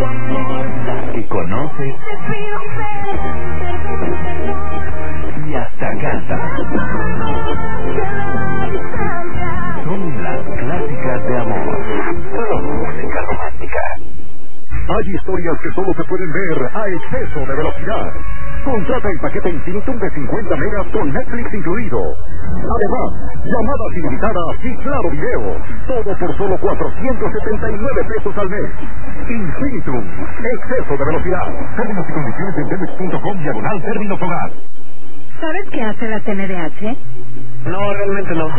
que conoces y hasta cantas. Son las clásicas de amor. Solo música romántica. Hay historias que solo se pueden ver a exceso de velocidad. Contrata el paquete Infinitum de 50 megas con Netflix incluido. Además, llamadas ilimitadas y claro video. Todo por solo 479 pesos al mes. Infinitum, exceso de velocidad. Términos y condiciones en telmex.com/términos hogar. ¿Sabes qué hace la CNDH? No, realmente no.